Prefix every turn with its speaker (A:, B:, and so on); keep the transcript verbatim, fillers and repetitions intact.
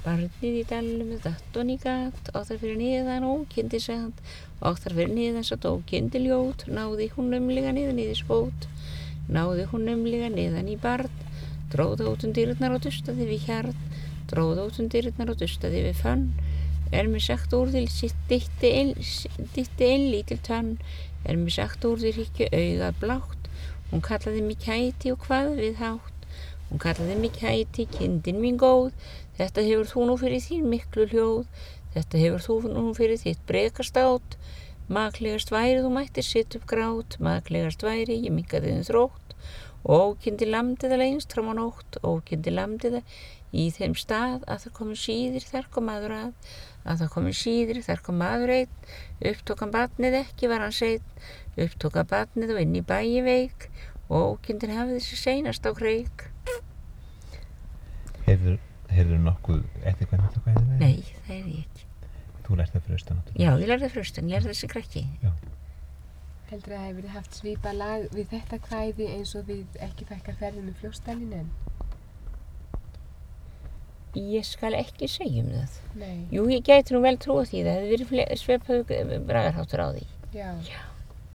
A: Barnið í dalnum datt og ný gat, og þar fyrir neðan ókindi satt, og þar fyrir neðan satt ókindi ljót, náði hún umlega neðan í þess fót, náði hún umlega neðan í barn, dróð út um dyrnar og dustaði við hjarn, dróð út um dyrnar og dustaði við fönn, er mér sagt úr því sitt dytti inn, dytti inn lítil tönn, er mér sagt úr því hrykju augað blátt, hún kallaði mig kæti og hvað við hátt, hún kallaði mig kæti, kindin mín góð, þetta hefur þú nú fyrir þín miklu hljóð, þetta hefur þú nú fyrir þitt brekastát, maklegast væri þú mættir sitt upp grát, maklegast væri ég minkaði þinn þrótt, og ókindi lamdiða lengst fram á nótt, ókindi lamdiða í þeim stað að það komi síðir þar kom maður að, að það komi síðir þar kom maður einn, upptók hann barnið ekki var hann seinn, upptók hann barnið og inn í bæi veik, og ókindin hafði sig seinast á kreik.
B: Heyrður, heyrður nokkuð eftir hvernig þetta kvæði verið?
A: Nei, það er ég ekki.
B: Þú lærði það fyrir austan náttúrulega?
A: Já, ég lærði það fyrir austan, ég er þessi krakki.
B: Já.
C: Heldur að það hefur haft svipað lag við þetta kvæði eins og við ekki fækkar ferðum í Fljótsdalinn en?
A: Ég skal ekki segja um það.
C: Nei.
A: Jú, ég gæti nú vel trúa því, það hefði verið svipaður bragarháttur á því.
C: Já.
A: Já.